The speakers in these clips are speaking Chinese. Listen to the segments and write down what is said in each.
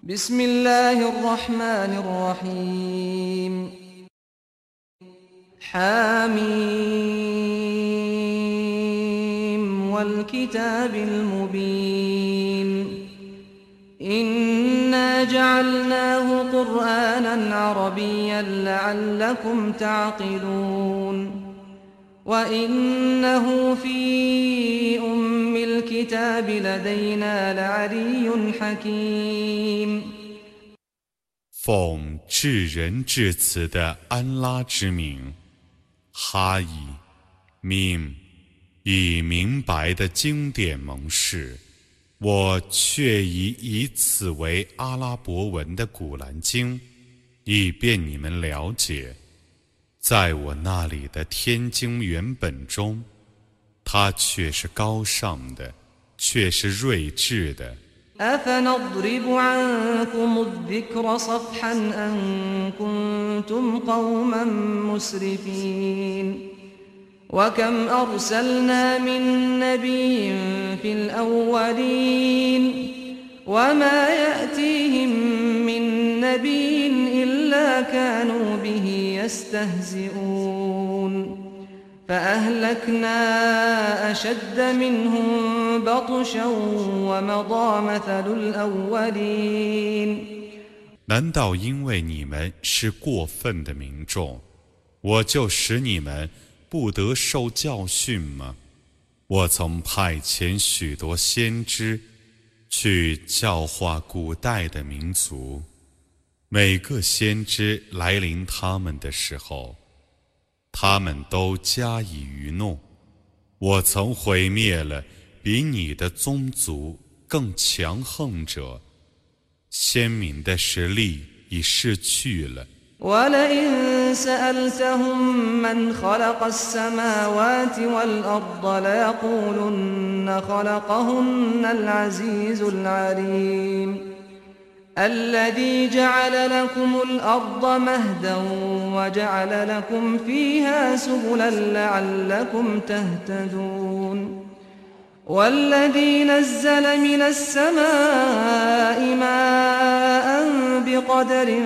بسم الله الرحمن الرحيم حاميم والكتاب المبين إنا جعلناه قرآنا عربيا لعلكم تعقلون وإنه في أم الكتاب لدينا لعلي حكيم 奉至仁至慈的安拉之名，哈伊、命以明白的经典盟誓，我却已以此为阿拉伯文的古兰经，以便你们了解。在我那里的天经原本中，它却是高尚的，却是睿智的。 أفنضرب عنكم الذكر صفحا أن كنتم قوما مسرفين وكم أرسلنا من نبي في الأولين وما يأتيهم من نبي إلا كانوا به يستهزئون فأهلكنا أشد منهم بطشا ومضى مثل الأولين 难道因为你们是过分的民众，我就使你们不得受教训吗？我曾派遣许多先知去教化古代的民族，每个先知来临他们的时候，他们都加以愚弄。我曾毁灭了比你的宗族更强横者，鲜明的实力已逝去了。 ولئن سألتهم من خلق السماوات والأرض ليقولن خلقهن العزيز العليم الذي جعل لكم الأرض مهدا وجعل لكم فيها سبلا لعلكم تهتدون والذي نزل من السماء ماء بقدر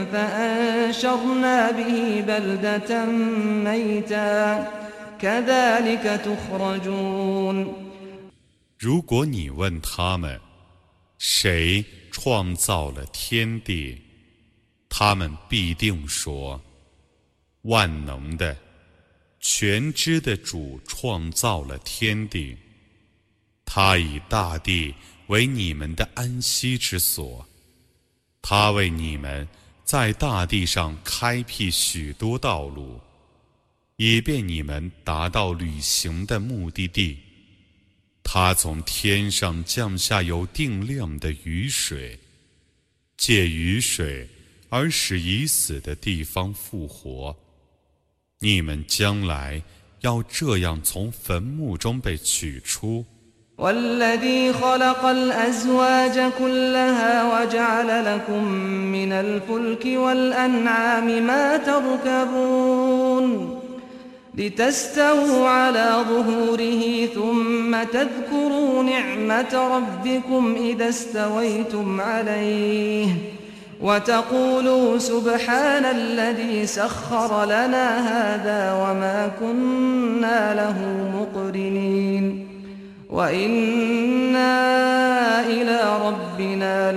فأنشرنا به بلدة ميتا كذلك تخرجون 如果你问他们，谁创造了天地，他们必定说，万能的、全知的主创造了天地。他以大地为你们的安息之所，他为你们在大地上开辟许多道路，以便你们达到旅行的目的地。他从天上降下有定量的雨水，借雨水而使已死的地方复活。你们将来要这样从坟墓中被取出。 والذي خلق الأزواج كلها وجعل لكم من الفلك والأنعام ما تركبون لتستووا على ظهوره ثم تذكروا نعمة ربكم إذا استويتم عليه وتقولوا سبحان الذي سخر لنا هذا وما كنا له مقرنين وإنا إلى ربنا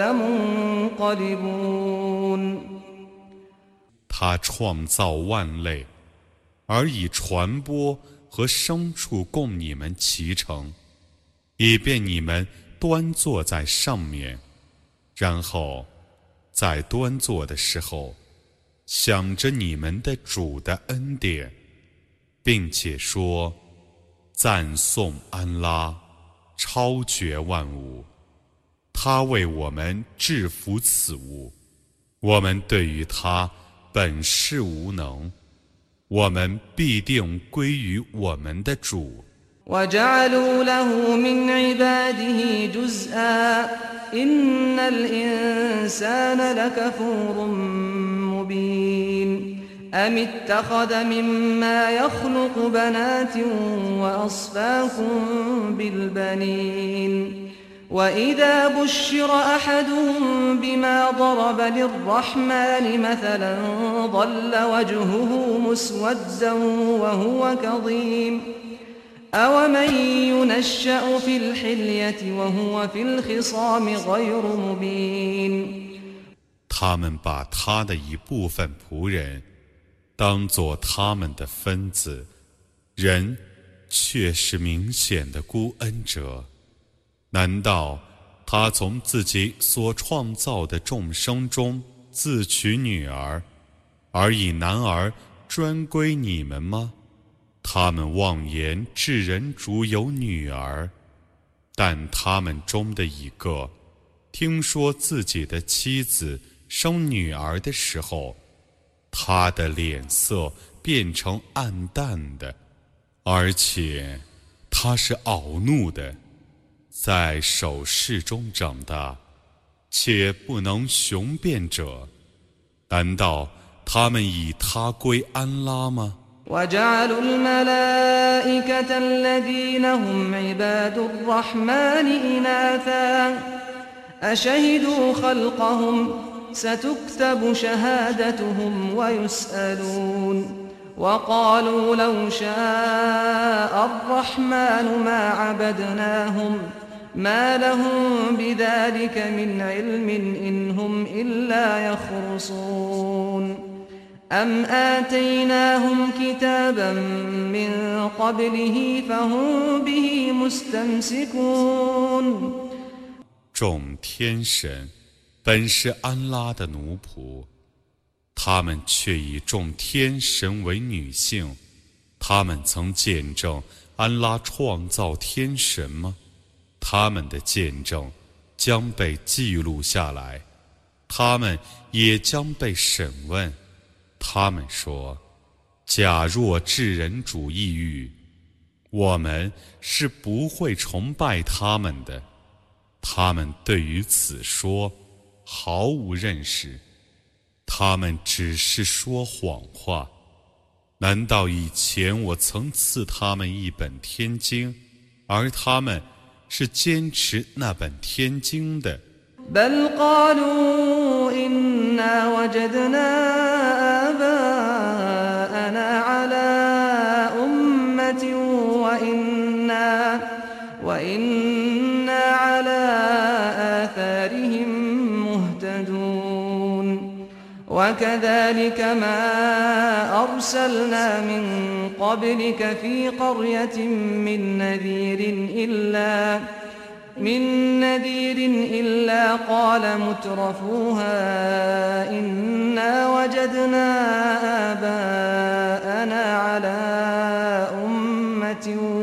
لمنقلبون 他创造万类，而以船舶和牲畜供你们骑乘，以便你们端坐在上面，然后在端坐的时候想着你们的主的恩典，并且说赞颂安拉，超绝万物，他为我们制服此物，我们对于他本是无能，我们必定归于我们的主。 وجعلوا له من عباده جزءا إن الإنسان لكفور مبين أم اتخذ مما يخلق بنات وأصفاكم بالبنين وإذا بشر أحدهم بما ضرب للرحمن مثلا ظل وجهه مسودا وهو كظيم أومن ينشأ في الحلية وهو في الخصام غير مبين 他们把他的一部分仆人当作他们的分子，人却是明显的孤恩者。难道他从自己所创造的众生中自取女儿，而以男儿专归你们吗？他们妄言至人主有女儿，但他们中的一个听说自己的妻子生女儿的时候，他的脸色变成暗淡的，而且他是恼怒的，在守势中长大，且不能雄辩者，难道他们以他归安拉吗 وجعلوا الملائكة الذين هم عباد الرحمن إناثا أشهدوا خلقهم ستكتب شهادتهم ويسألون وقالوا لو شاء الرحمن ما عبدناهم ما لهم بذلك من علم إن هم إلا يخرصون أم آتيناهم كتابا من قبله فهم به مستمسكون 众天神本是安拉的奴仆，他们却以众天神为女性，他们曾见证安拉创造天神吗？他们的见证将被记录下来，他们也将被审问。他们说，假若至人主义欲，我们是不会崇拜他们的。他们对于此说毫无认识，他们只是说谎话。难道以前我曾赐他们一本天经，而他们是坚持那本天经的 بل قالوا إنا وجدنا آباءنا على أمة وإنا على آثارهم مهتدون وكذلك ما أرسلنا من قبلك في قرية من نذير إلا قال مترفوها إنا وجدنا آباءنا على أمة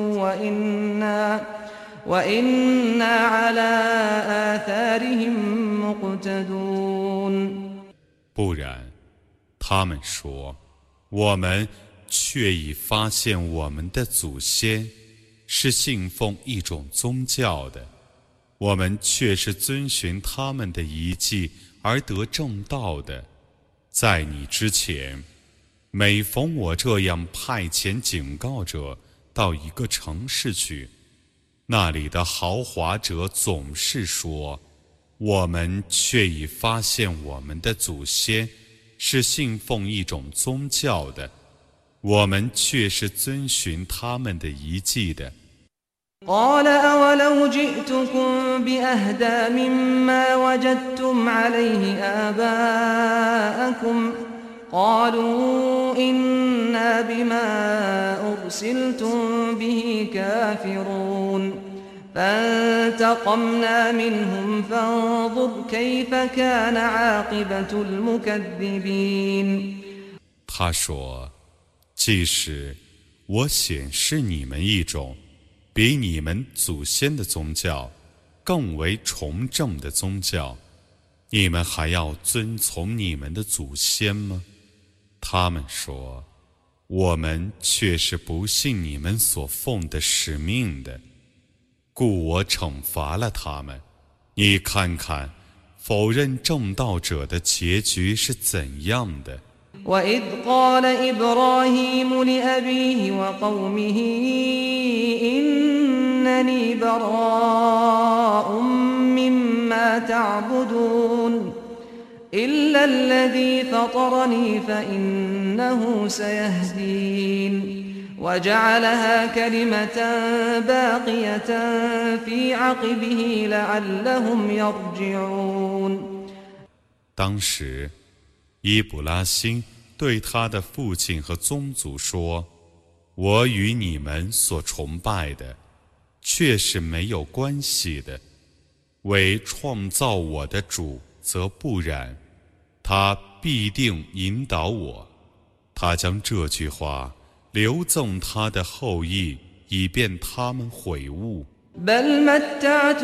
وإنا على آثارهم مقتدون 不然，他们说，我们却已发现我们的祖先是信奉一种宗教的，我们却是遵循他们的遗迹而得正道的。在你之前，每逢我这样派遣警告者到一个城市去，那里的豪华者总是说，我们却已发现我们的祖先是信奉一种宗教的，我们却是遵循他们的遗迹的。 قال أولو جئتكم بأهدى مما وجدتم عليه آباءكم قالوا إنا بما أرسلتم به كافرون فانتقمنا منهم فانظر كيف كان عاقبة المكذبين 他说，即使我显示你们一种比你们祖先的宗教更为崇正的宗教，你们还要遵从你们的祖先吗？他们说，我们却是不信你们所奉的使命的，故我惩罚了他们。你看看，否认正道者的结局是怎样的。 وإذ قال إبراهيم لأبيه وقومه إنني براء مما تعبدون إلا الذي فطرني فإنه سيهدين وجعلها كلمة باقية في عقبه لعلهم يرجعون。 当时，伊卜拉欣对他的父亲和宗族说：“我与你们所崇拜的，却是没有关系的。为创造我的主则不然，他必定引导我。他将这句话留赠他的后裔，以便他们悔悟。” بل متعت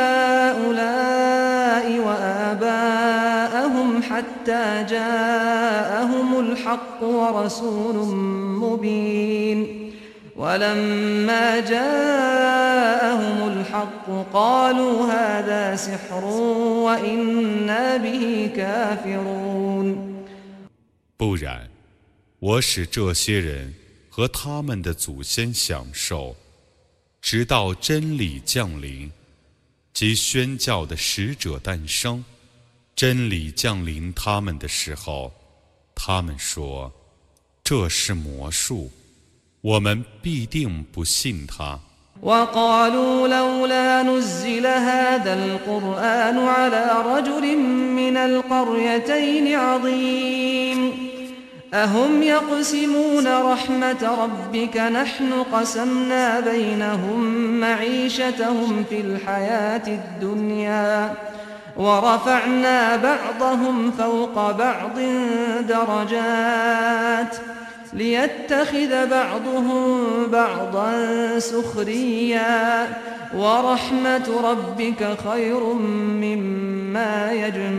هؤلاء وآباءهم حتى جاءهم الحق ورسول مبين ولما جاءهم الحق قالوا هذا سحر وإنا به كافرون。 不然，我使这些人和他们的祖先享受，直到真理降临，即宣教的使者诞生。真理降临他们的时候，他们说：“这是魔术，我们必定不信他。” وقالوا لولا نزل هذا القرآن على رجل من القريتين عظيم أهم يقسمون رحمة ربك نحن قسمنا بينهم معيشتهم في الحياة الدنيا ورفعنا بعضهم فوق بعض درجات ليتخذ بعضهم بعضا سخريا ورحمة ربك خير مما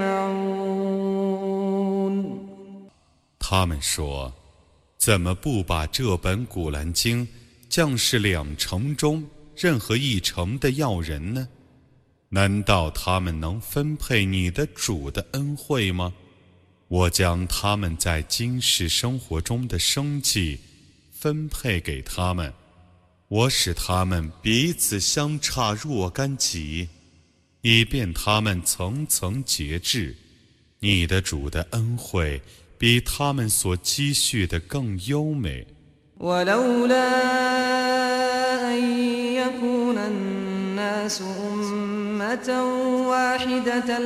يجمعون。 他们说：“怎么不把这本古兰经降示两城中任何一城的要人呢？难道他们能分配你的主的恩惠吗？我将他们在今世生活中的生计分配给他们，我使他们彼此相差若干级，以便他们层层节制。你的主的恩惠比他们所积蓄的更优美。 ولولا أن يكون الناس أمة واحدة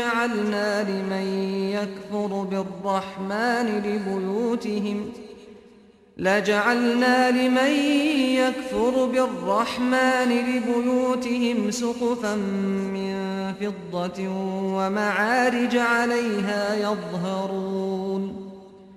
لجعلنا لمن يكفر بالرحمن لبيوتهم سقفا من فضة ومعارج عليها يظهرون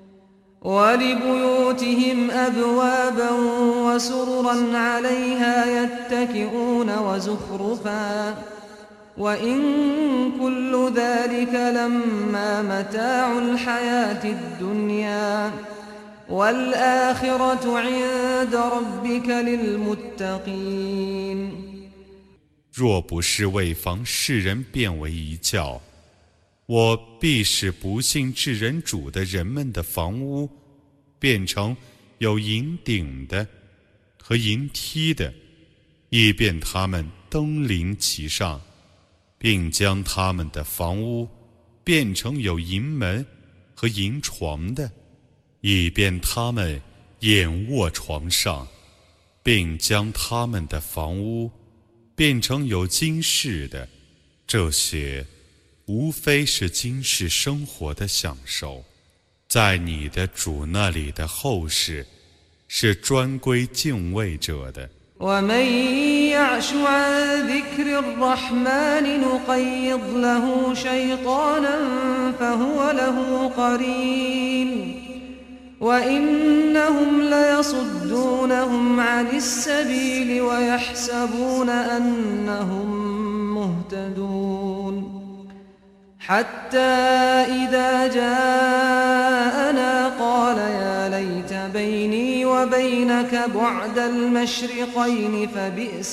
ولبيوتهم أبوابا وسررا عليها يتكئون وزخرفا وإن كل ذلك لما متاع الحياة الدنيا والآخرة عند ربك للمتقين。 若不是为防世人变为一教，我必使不信至人主的人们的房屋变成有银顶的和银梯的，以便他们登临其上，并将他们的房屋变成有银门和银床的，以便他们仰卧床上，并将他们的房屋变成有今世的。这些无非是今世生活的享受，在你的主那里的后世是专归敬畏者的。 ومن يعش عن ذكر الرحمن نقيض له شيطانا فهو له قرين وإنهم ليصدونهم عن السبيل ويحسبون أنهم مهتدون حتى إذا جاءنا قال يا ليت بيني وبينك بعد المشرقين فبئس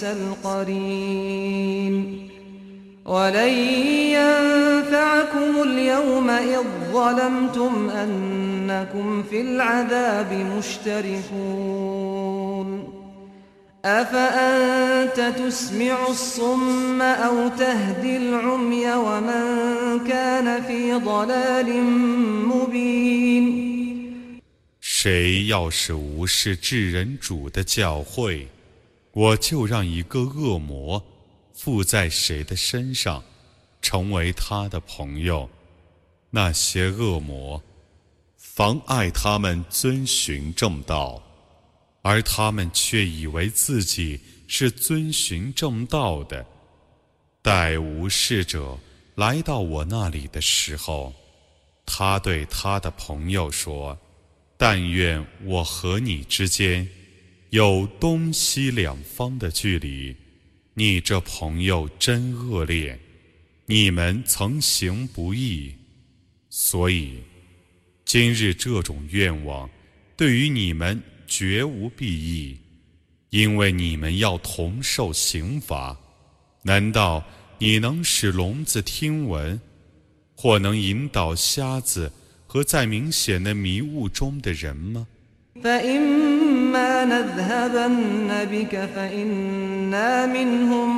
القرين ولن ينفعكم اليوم إذ ظلمتم أنكم في العذاب مشتركون أفأنت تسمع الصم أو تهدي العمي ومن كان في ضلال مبين 谁要是无视至人主的教诲，我就让一个恶魔附在谁的身上，成为他的朋友。那些恶魔妨碍他们遵循正道，而他们却以为自己是遵循正道的。待无视者来到我那里的时候，他对他的朋友说：但愿我和你之间有东西两方的距离，你这朋友真恶劣，你们曾行不义。所以今日这种愿望对于你们绝无裨益，因为你们要同受刑罚。难道你能使聋子听闻，或能引导瞎子和在明显的迷雾中的人吗？ فإما نذهبن بك فإنا منهم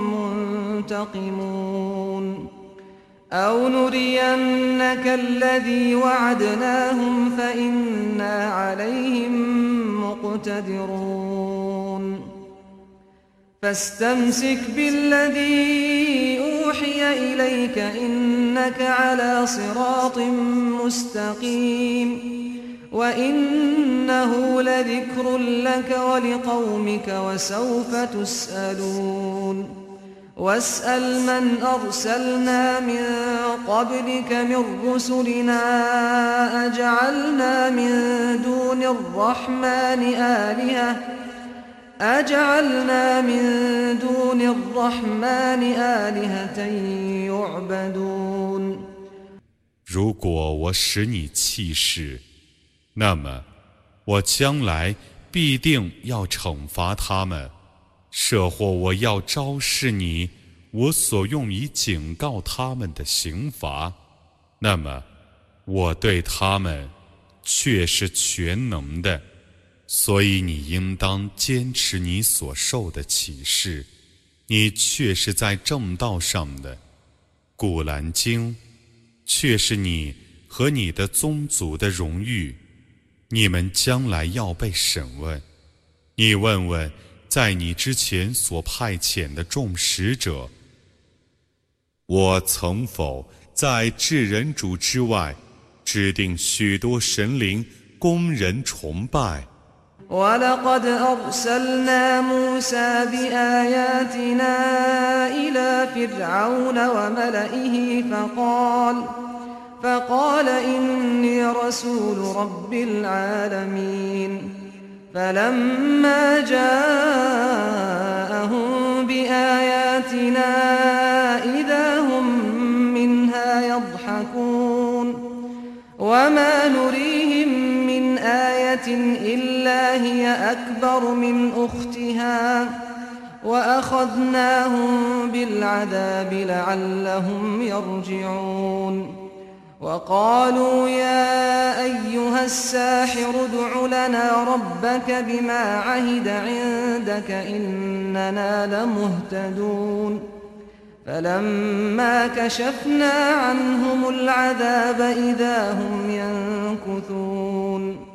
منتقمون أو نرينك الذي وعدناهم فإنا عليهم مقتدرون فاستمسك بالذي أوحي إليك إنك على صراط مستقيم وإنه لذكر لك ولقومك وسوف تسألون واسأل من أرسلنا من قبلك من رسلنا أجعلنا من دون الرحمن آلهة يعبدون 如果我使你弃世，那么我将来必定要惩罚他们，设或我要昭示你我所用以警告他们的刑罚，那么我对他们却是全能的，所以你应当坚持你所受的启示，你却是在正道上的。古兰经却是你和你的宗族的荣誉，你们将来要被审问。你问问在你之前所派遣的众使者，我曾否在至人主之外制定许多神灵供人崇拜 ولقد أرسلنا موسى بآياتنا إلى فرعون وملئه فقال إني رسول رب العالمين فلما جاءهم بآياتنا إذا هم منها يضحكون وما نريهم من آية إلا هي أكبر من أختها وأخذناهم بالعذاب لعلهم يرجعون وقالوا يا أيها الساحر ادع لنا ربك بما عهد عندك إننا لمهتدون فلما كشفنا عنهم العذاب إذا هم ينكثون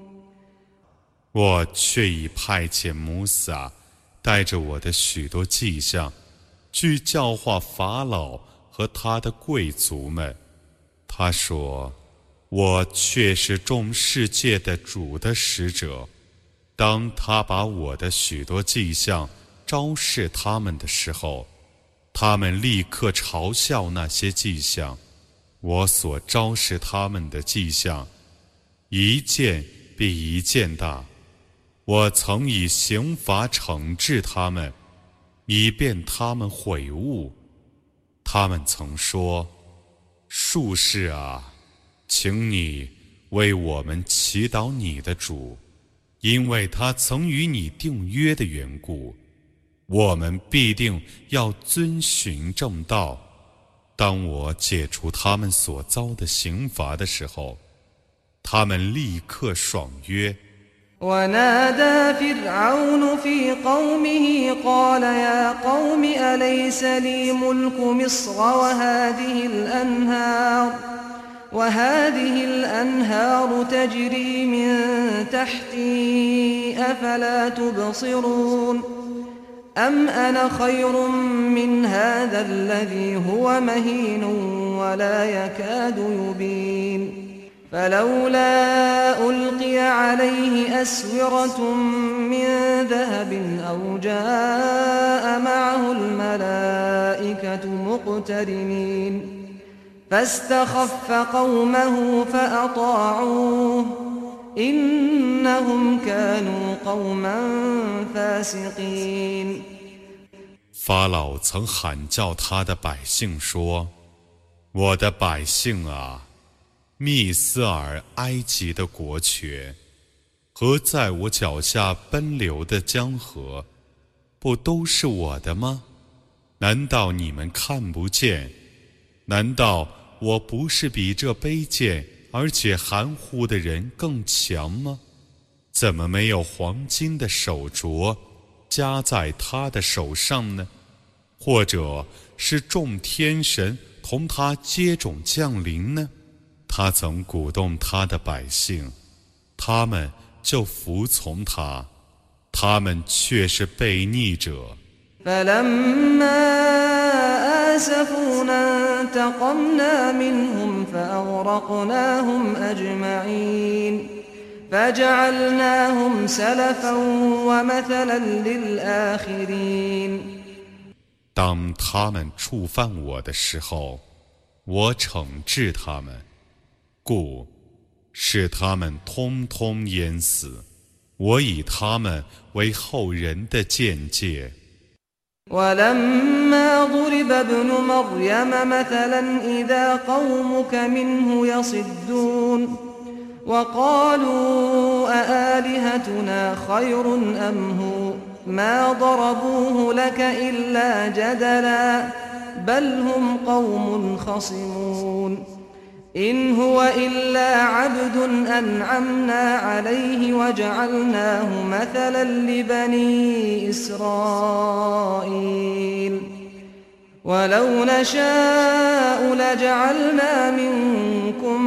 我却已派遣摩撒带着我的许多迹象去教化法老和他的贵族们。他说，我却是众世界的主的使者。当他把我的许多迹象昭示他们的时候，他们立刻嘲笑那些迹象。我所昭示他们的迹象，一件比一件大。我曾以刑罚惩治他们，以便他们悔悟。他们曾说，术士啊，请你为我们祈祷你的主，因为他曾与你订约的缘故，我们必定要遵循正道。当我解除他们所遭的刑罚的时候，他们立刻爽约。 ونادى فرعون في قومه قال يا قوم أليس لي ملك مصر وهذه الأنهار تجري من تحتي أفلا تبصرون أم أنا خير من هذا الذي هو مهين ولا يكاد يبين فلولا ألقي عليه أسورة من ذهب أو جاء معه الملائكة مقترنين فاستخف قومه فأطاعوه إنهم كانوا قوما فاسقين 法老曾喊叫他的百姓说：“我的百姓啊！”密斯尔埃及的国权和在我脚下奔流的江河，不都是我的吗？难道你们看不见？难道我不是比这卑贱而且含糊的人更强吗？怎么没有黄金的手镯加在他的手上呢？或者是众天神同他接踵降临呢？他曾鼓动他的百姓，他们就服从他，他们却是悖逆者。 فلما آسفونا انتقمنا منهم فأغرقناهم أجمعين فجعلناهم سلفا ومثلا للآخرين 当他们触犯我的时候，我惩治他们，故使他们通通淹死，我以他们为后人的鉴戒。 ولما ضرب ابن مريم مثلا إذا قومك منه يصدون وقالوا أآلهتنا خير أم هو ما ضربوه لك إلا جدلا بل هم قوم خصمون إن هو إلا عبد أنعمنا عليه وجعلناه مثلا لبني إسرائيل ولو نشاء لجعلنا منكم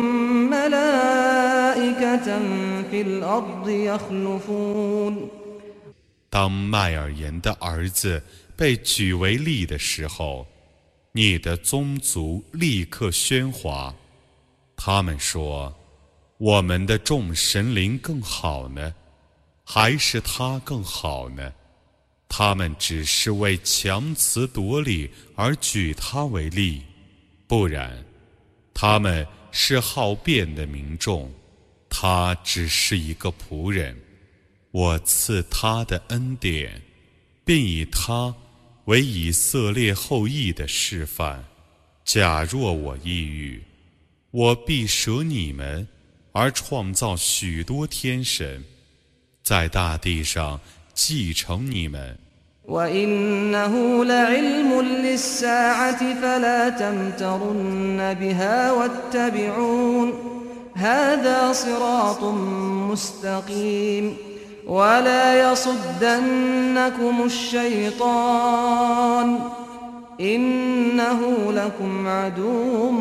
ملائكة في الأرض يخلفون 当麦尔言的儿子被举为例的时候，你的宗族立刻喧哗。他们说：“我们的众神灵更好呢，还是他更好呢？”他们只是为强词夺理而举他为例，不然，他们是好辩的民众，他只是一个仆人。我赐他的恩典，并以他为以色列后裔的示范。假若我意欲，我必舍你们，而创造许多天神，在大地上继承你们。 وإنه لعلم للساعة فلا تمترن بها واتبعون هذا صراط مستقيم ولا يصدنكم الشيطان إنه لكم عدو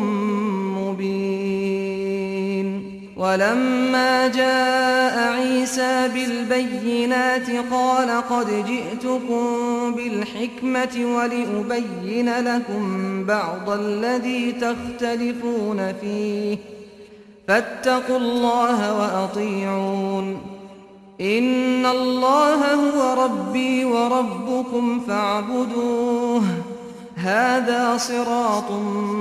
مبين ولما جاء عيسى بالبينات قال قد جئتكم بالحكمة ولأبين لكم بعض الذي تختلفون فيه فاتقوا الله وأطيعون إن الله هو ربي وربكم فاعبدوه هذا صراط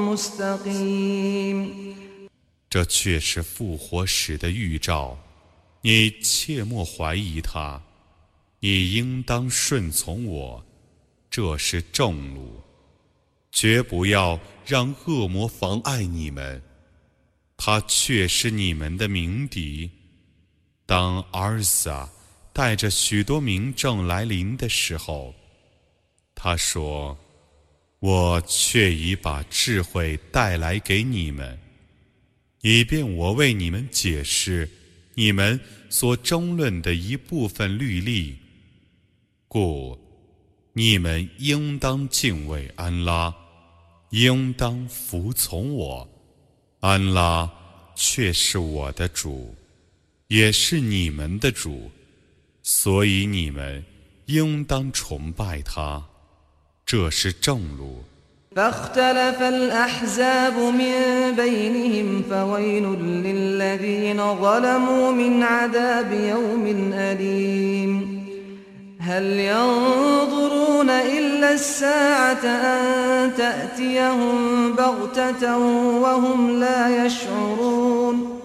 مستقيم 这却是复活时的预兆，你切莫怀疑他，你应当顺从我，这是正路，绝不要让恶魔妨碍你们，他却是你们的鸣笛。当阿尔萨带着许多明证来临的时候，他说：“我却已把智慧带来给你们。”以便我为你们解释你们所争论的一部分律例，故你们应当敬畏安拉，应当服从我。安拉却是我的主，也是你们的主，所以你们应当崇拜他，这是正路。 فاختلف الأحزاب من بينهم فويل للذين ظلموا من عذاب يوم أليم هل ينظرون إلا الساعة أن تأتيهم بغتة وهم لا يشعرون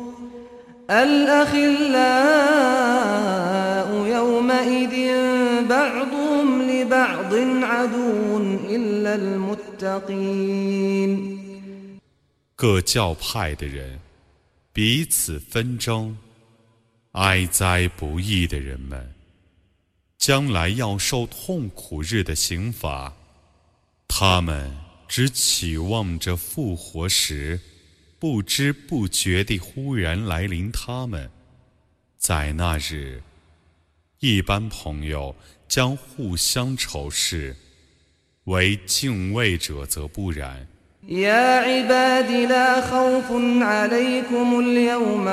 الأخلاء يومئذ بعضهم لبعض عدو إلا المتقين 各教派的人彼此纷争，哀哉不义的人们，将来要受痛苦日的刑罚。他们只期望着复活时不知不觉地忽然来临他们。在那日，一般朋友将互相仇视，为敬畏者则不然。 يا عباد لا خوف عليكم اليوم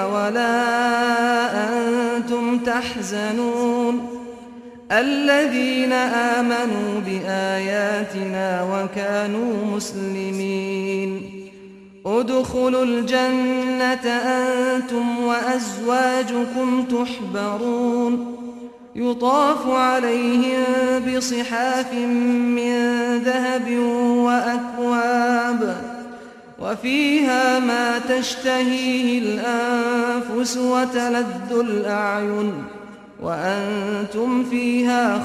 ولا أنتم تحزنون الذين آمنوا بآياتنا وكانوا مسلمين ادخلوا الجنة أنتم وأزواجكم تحبرون يطاف عليهم بصحاف من ذهب وأكواب وفيها ما تشتهيه الأنفس وتلذ الأعين وأنتم فيها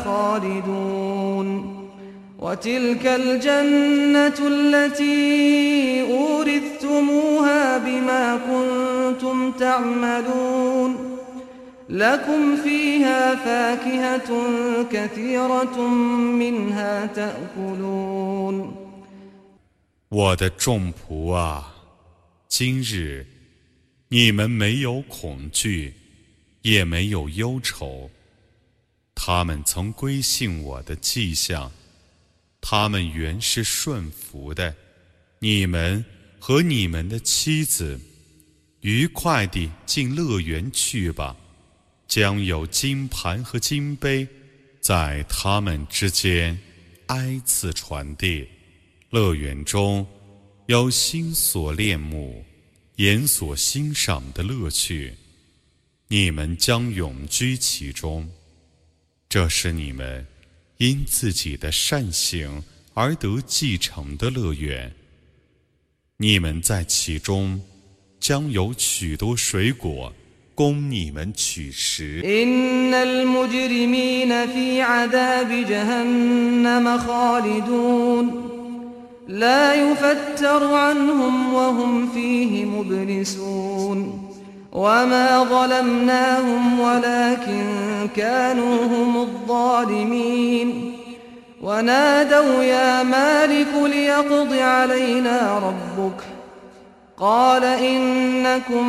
خالدون وتلك الجنة التي أورثتموها بما كنتم تعملون لكم فيها فاكهة كثيرة منها تأكلون 我的众仆啊，今日你们没有恐惧，也没有忧愁。他们曾归信我的迹象，他们原是顺服的。你们和你们的妻子愉快地进乐园去吧，将有金盘和金杯在他们之间挨次传递。乐园中有心所恋慕、眼所欣赏的乐趣，你们将永居其中。这是你们因自己的善行而得继承的乐园，你们在其中将有许多水果供你们取食。 إن المجرمين في عذاب جهنم خالدون لا يفتر عنهم وهم فيه مبلسون وما ظلمناهم ولكن كانوا هم الظالمين ونادوا يا مالك ليقض علينا ربك قال إنكم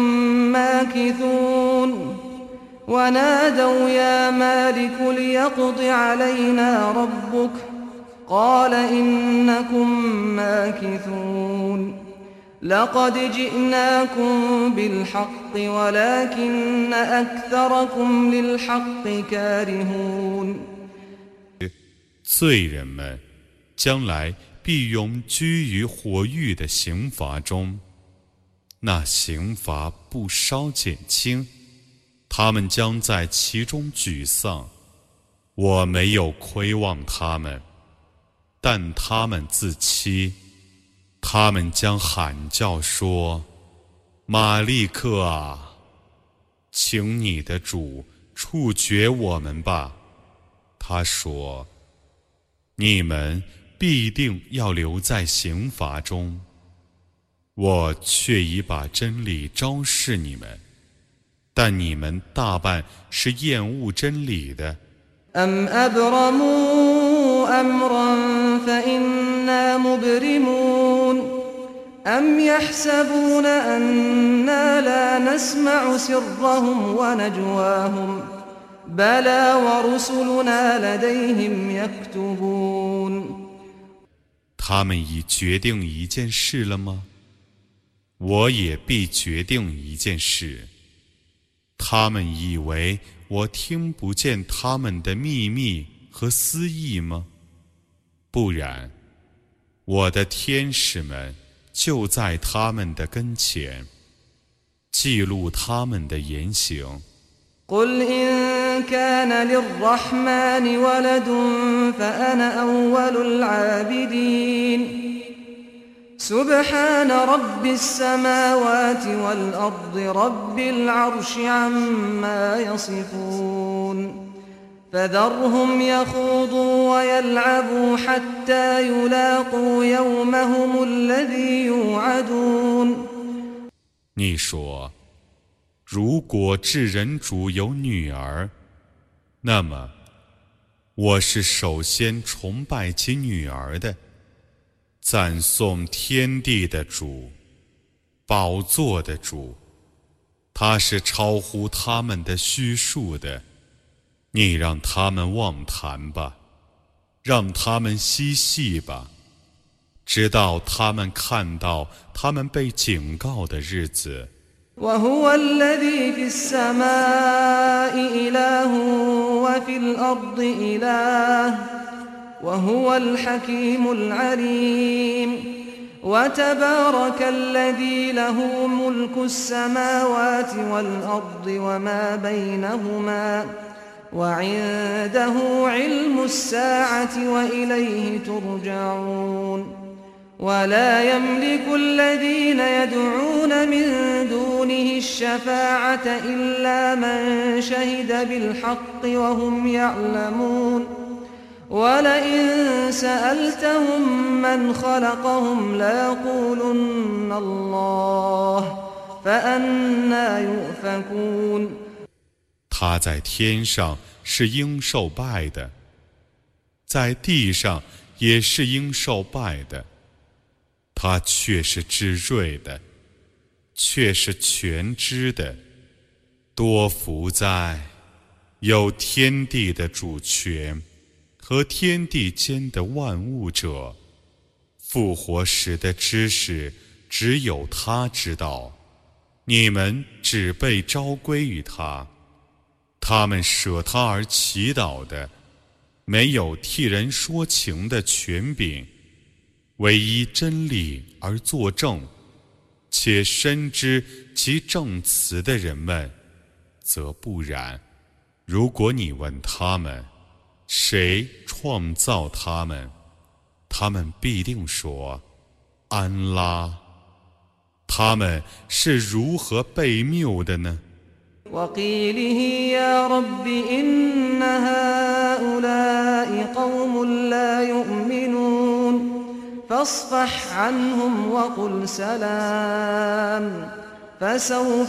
ماكثون ونادوا يا مالك ليقض علينا ربك قال إنكم ماكثون لقد جئناكم بالحق ولكن أكثركم للحق كارهون 罪人们将来必永居于火狱的刑罚中，那刑罚不稍减轻，他们将在其中沮丧。我没有亏望他们，但他们自欺。他们将喊叫说：马利克啊，请你的主处决我们吧。他说：你们必定要留在刑罚中，我却已把真理昭示你们，但你们大半是厌恶真理的。 أم أبرموا أمرا فإنا مبرمون أم يحسبون أنا لا نسمع سرهم ونجواهم بلى ورسلنا لديهم يكتبون 他们已决定一件事了吗？我也必决定一件事。他们以为我听不见他们的秘密和私意吗？不然，我的天使们就在他们的跟前，记录他们的言行。 قل إن كان للرحمن ولد فأنا أول العابدين سبحان رب السماوات والأرض رب العرش عما يصفون فذرهم يخوضوا ويلعبوا حتى يلاقوا يومهم الذي يوعدون 你说，如果至人主有女儿，那么我是首先崇拜其女儿的，赞颂天地的主，宝座的主，他是超乎他们的虚数的。你让他们妄谈吧，让他们嬉戏吧，直到他们看到他们被警告的日子。 وهو الذي في السماء إله وفي الأرض إله وهو الحكيم العليم وتبارك الذي له ملك السماوات والأرض وما بينهما وعنده علم الساعة وإليه ترجعون ولا يملك الذين يدعون من دونه الشفاعة إلا من شهد بالحق وهم يعلمون ولئن سألتهم من خلقهم ليقولن الله فأنى يؤفكون 他在天上是应受拜的，在地上也是应受拜的。他却是至睿的，却是全知的。多福在有天地的主权和天地间的万物者，复活时的知识只有他知道，你们只被召归于他。他们舍他而祈祷的，没有替人说情的权柄，唯依真理而作证，且深知其证词的人们，则不然。如果你问他们，谁创造他们，他们必定说，安拉。他们是如何被谬的呢 وقيله يا رب إن هؤلاء قوم لا يؤمنون فاصفح عنهم وقل سلام فسوف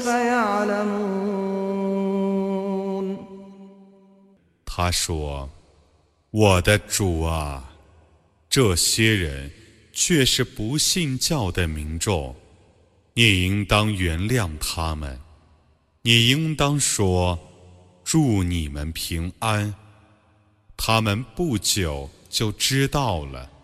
يعلمون 他说，我的主啊，这些人却是不信教的民众，你应当原谅他们，你应当说，祝你们平安。他们不久就知道了。